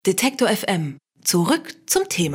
Detektor FM. Zurück zum Thema.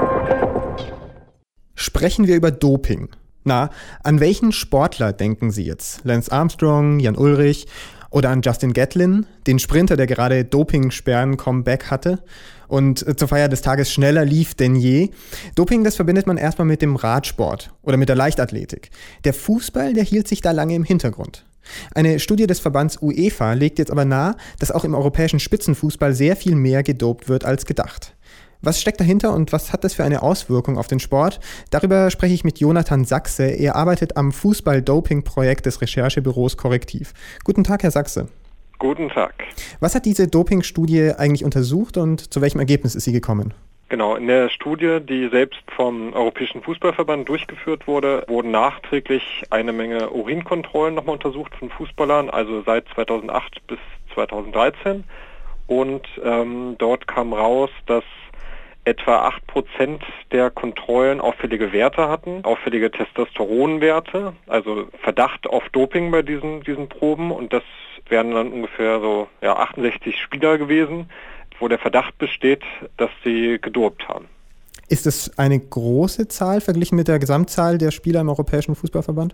Sprechen wir über Doping. Na, an welchen Sportler denken Sie jetzt? Lance Armstrong, Jan Ullrich oder an Justin Gatlin, den Sprinter, der gerade Dopingsperren-Comeback hatte und zur Feier des Tages schneller lief denn je? Doping, das verbindet man erstmal mit dem Radsport oder mit der Leichtathletik. Der Fußball, der hielt sich da lange im Hintergrund. Eine Studie des Verbands UEFA legt jetzt aber nahe, dass auch im europäischen Spitzenfußball sehr viel mehr gedopt wird als gedacht. Was steckt dahinter und was hat das für eine Auswirkung auf den Sport? Darüber spreche ich mit Jonathan Sachse. Er arbeitet am Fußball-Doping-Projekt des Recherchebüros Correctiv. Guten Tag, Herr Sachse. Guten Tag. Was hat diese Doping-Studie eigentlich untersucht und zu welchem Ergebnis ist sie gekommen? Genau, in der Studie, die selbst vom Europäischen Fußballverband durchgeführt wurde, wurden nachträglich eine Menge Urinkontrollen nochmal untersucht von Fußballern, also seit 2008 bis 2013. Und dort kam raus, dass etwa 8% der Kontrollen auffällige Werte hatten, auffällige Testosteronwerte, also Verdacht auf Doping bei diesen Proben. Und das wären dann ungefähr 68 Spieler gewesen, wo der Verdacht besteht, dass sie gedopt haben. Ist das eine große Zahl verglichen mit der Gesamtzahl der Spieler im Europäischen Fußballverband?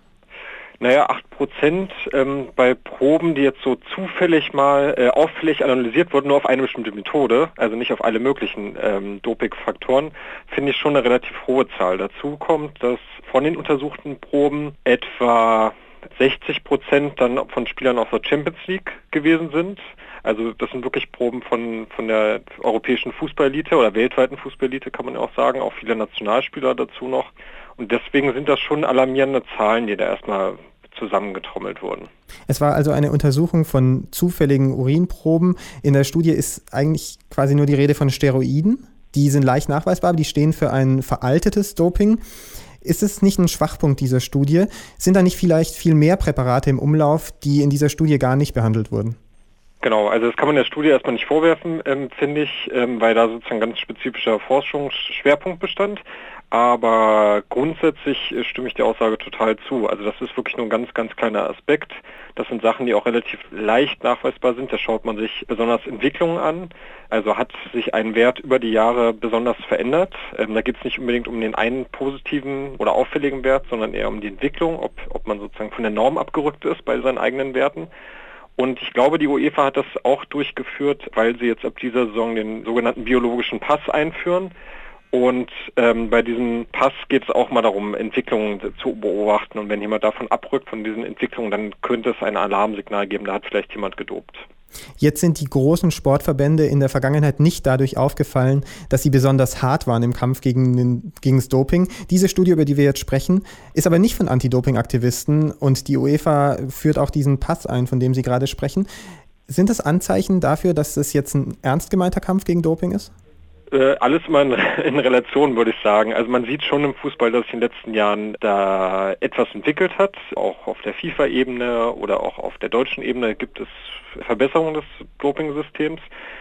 Naja, 8% bei Proben, die jetzt so zufällig mal auffällig analysiert wurden, nur auf eine bestimmte Methode, also nicht auf alle möglichen Dopingfaktoren, finde ich schon eine relativ hohe Zahl. Dazu kommt, dass von den untersuchten Proben etwa 60% dann von Spielern aus der Champions League gewesen sind. Also das sind wirklich Proben von der europäischen Fußballelite oder weltweiten Fußballelite, kann man ja auch sagen, auch viele Nationalspieler dazu noch. Und deswegen sind das schon alarmierende Zahlen, die da erstmal zusammengetrommelt wurden. Es war also eine Untersuchung von zufälligen Urinproben. In der Studie ist eigentlich quasi nur die Rede von Steroiden. Die sind leicht nachweisbar, aber die stehen für ein veraltetes Doping. Ist es nicht ein Schwachpunkt dieser Studie? Sind da nicht vielleicht viel mehr Präparate im Umlauf, die in dieser Studie gar nicht behandelt wurden? Genau, also das kann man der Studie erstmal nicht vorwerfen, finde ich, weil da sozusagen ganz spezifischer Forschungsschwerpunkt bestand. Aber grundsätzlich stimme ich der Aussage total zu. Also das ist wirklich nur ein ganz, ganz kleiner Aspekt. Das sind Sachen, die auch relativ leicht nachweisbar sind. Da schaut man sich besonders Entwicklungen an. Also hat sich ein Wert über die Jahre besonders verändert. Da geht es nicht unbedingt um den einen positiven oder auffälligen Wert, sondern eher um die Entwicklung, ob man sozusagen von der Norm abgerückt ist bei seinen eigenen Werten. Und ich glaube, die UEFA hat das auch durchgeführt, weil sie jetzt ab dieser Saison den sogenannten biologischen Pass einführen. Und bei diesem Pass geht es auch mal darum, Entwicklungen zu beobachten. Und wenn jemand davon abrückt, von diesen Entwicklungen, dann könnte es ein Alarmsignal geben, da hat vielleicht jemand gedopt. Jetzt sind die großen Sportverbände in der Vergangenheit nicht dadurch aufgefallen, dass sie besonders hart waren im Kampf gegen das Doping. Diese Studie, über die wir jetzt sprechen, ist aber nicht von Anti-Doping-Aktivisten und die UEFA führt auch diesen Pass ein, von dem Sie gerade sprechen. Sind das Anzeichen dafür, dass es jetzt ein ernst gemeinter Kampf gegen Doping ist? Alles immer in Relation, würde ich sagen. Also man sieht schon im Fußball, dass sich in den letzten Jahren da etwas entwickelt hat. Auch auf der FIFA-Ebene oder auch auf der deutschen Ebene gibt es Verbesserungen des Dopingsystems.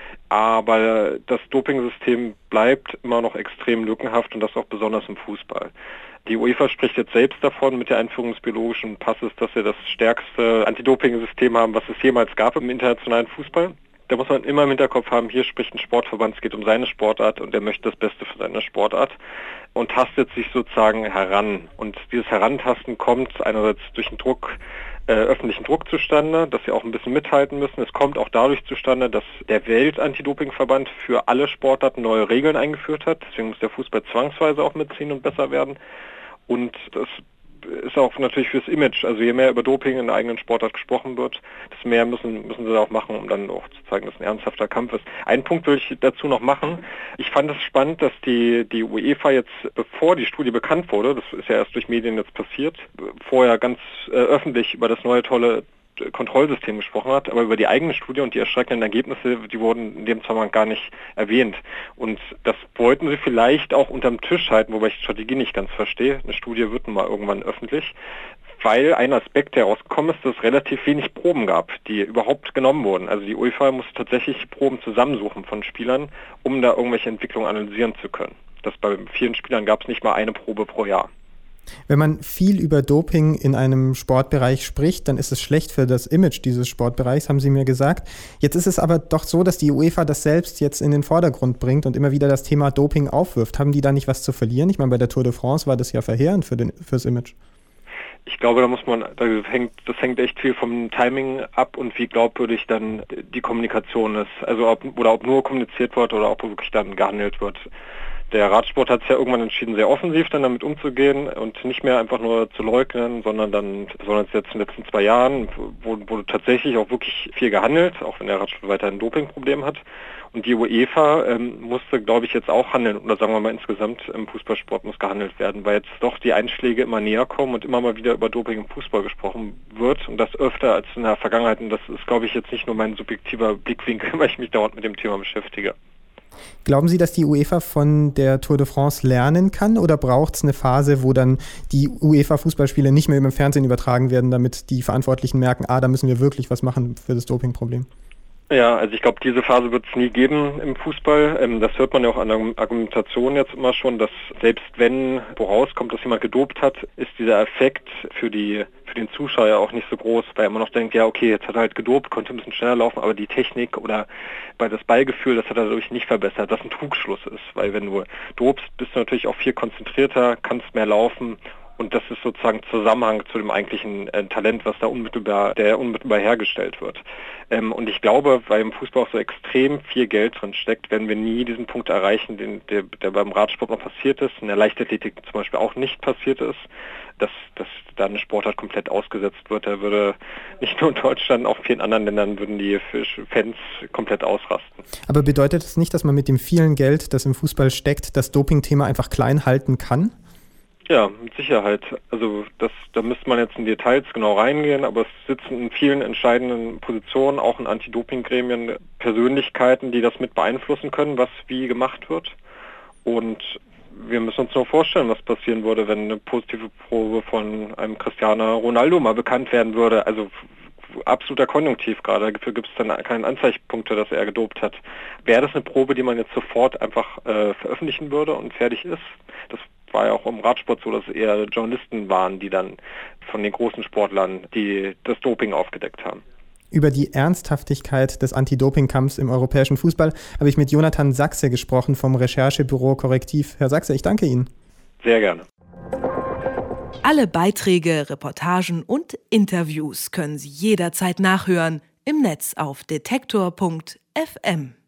Aber das Dopingsystem bleibt immer noch extrem lückenhaft und das auch besonders im Fußball. Die UEFA spricht jetzt selbst davon mit der Einführung des biologischen Passes, dass wir das stärkste Anti-Doping-System haben, was es jemals gab im internationalen Fußball. Da muss man immer im Hinterkopf haben, hier spricht ein Sportverband, es geht um seine Sportart und er möchte das Beste für seine Sportart und tastet sich sozusagen heran. Und dieses Herantasten kommt einerseits durch den öffentlichen Druck zustande, dass sie auch ein bisschen mithalten müssen. Es kommt auch dadurch zustande, dass der Welt-Anti-Doping-Verband für alle Sportarten neue Regeln eingeführt hat. Deswegen muss der Fußball zwangsweise auch mitziehen und besser werden. Und das ist auch natürlich fürs Image. Also je mehr über Doping in der eigenen Sportart gesprochen wird, desto mehr müssen sie da auch machen, um dann auch zu zeigen, dass ein ernsthafter Kampf ist. Einen Punkt will ich dazu noch machen. Ich fand es spannend, dass die UEFA jetzt, bevor die Studie bekannt wurde, das ist ja erst durch Medien jetzt passiert, vorher ganz öffentlich über das neue tolle Kontrollsystem gesprochen hat, aber über die eigene Studie und die erschreckenden Ergebnisse, die wurden in dem Zusammenhang gar nicht erwähnt. Und das wollten sie vielleicht auch unterm Tisch halten, wobei ich die Strategie nicht ganz verstehe. Eine Studie wird nun mal irgendwann öffentlich, weil ein Aspekt, der rausgekommen ist, dass es relativ wenig Proben gab, die überhaupt genommen wurden. Also die UEFA musste tatsächlich Proben zusammensuchen von Spielern, um da irgendwelche Entwicklungen analysieren zu können. Bei vielen Spielern gab es nicht mal eine Probe pro Jahr. Wenn man viel über Doping in einem Sportbereich spricht, dann ist es schlecht für das Image dieses Sportbereichs, haben Sie mir gesagt. Jetzt ist es aber doch so, dass die UEFA das selbst jetzt in den Vordergrund bringt und immer wieder das Thema Doping aufwirft. Haben die da nicht was zu verlieren? Ich meine, bei der Tour de France war das ja verheerend fürs Image. Ich glaube, das hängt echt viel vom Timing ab und wie glaubwürdig dann die Kommunikation ist. Also ob nur kommuniziert wird oder ob wirklich dann gehandelt wird. Der Radsport hat es ja irgendwann entschieden, sehr offensiv dann damit umzugehen und nicht mehr einfach nur zu leugnen, sondern jetzt in den letzten 2 Jahren wurde tatsächlich auch wirklich viel gehandelt, auch wenn der Radsport weiter ein Dopingproblem hat. Und die UEFA musste, glaube ich, jetzt auch handeln, oder sagen wir mal insgesamt im Fußballsport muss gehandelt werden, weil jetzt doch die Einschläge immer näher kommen und immer mal wieder über Doping im Fußball gesprochen wird und das öfter als in der Vergangenheit. Und das ist, glaube ich, jetzt nicht nur mein subjektiver Blickwinkel, weil ich mich dauernd mit dem Thema beschäftige. Glauben Sie, dass die UEFA von der Tour de France lernen kann oder braucht es eine Phase, wo dann die UEFA-Fußballspiele nicht mehr im Fernsehen übertragen werden, damit die Verantwortlichen merken, da müssen wir wirklich was machen für das Dopingproblem? Ja, also ich glaube, diese Phase wird es nie geben im Fußball. Das hört man ja auch an der Argumentation jetzt immer schon, dass selbst wenn rauskommt, dass jemand gedopt hat, ist dieser Effekt für den Zuschauer auch nicht so groß, weil er immer noch denkt, ja okay, jetzt hat er halt gedopt, konnte ein bisschen schneller laufen, aber die Technik oder bei das Ballgefühl, das hat er dadurch nicht verbessert, was ein Trugschluss ist, weil wenn du dopst, bist du natürlich auch viel konzentrierter, kannst mehr laufen. Und das ist sozusagen Zusammenhang zu dem eigentlichen Talent, was da unmittelbar hergestellt wird. Und ich glaube, weil im Fußball auch so extrem viel Geld drin steckt, werden wir nie diesen Punkt erreichen, der beim Radsport noch passiert ist, in der Leichtathletik zum Beispiel auch nicht passiert ist, dass da eine Sportart komplett ausgesetzt wird. Da würde nicht nur in Deutschland, auch in vielen anderen Ländern würden die Fans komplett ausrasten. Aber bedeutet das nicht, dass man mit dem vielen Geld, das im Fußball steckt, das Doping-Thema einfach klein halten kann? Ja, mit Sicherheit. Also da müsste man jetzt in Details genau reingehen, aber es sitzen in vielen entscheidenden Positionen, auch in Anti-Doping-Gremien, Persönlichkeiten, die das mit beeinflussen können, was wie gemacht wird. Und wir müssen uns nur vorstellen, was passieren würde, wenn eine positive Probe von einem Cristiano Ronaldo mal bekannt werden würde. Also absoluter Konjunktiv gerade, dafür gibt es dann keine Anzeichepunkte, dass er gedopt hat. Wäre das eine Probe, die man jetzt sofort einfach veröffentlichen würde und fertig ist? Das war ja auch im Radsport so, dass es eher Journalisten waren, die dann von den großen Sportlern das Doping aufgedeckt haben. Über die Ernsthaftigkeit des Anti-Doping-Kampfs im europäischen Fußball habe ich mit Jonathan Sachse gesprochen vom Recherchebüro Korrektiv. Herr Sachse, ich danke Ihnen. Sehr gerne. Alle Beiträge, Reportagen und Interviews können Sie jederzeit nachhören im Netz auf detektor.fm.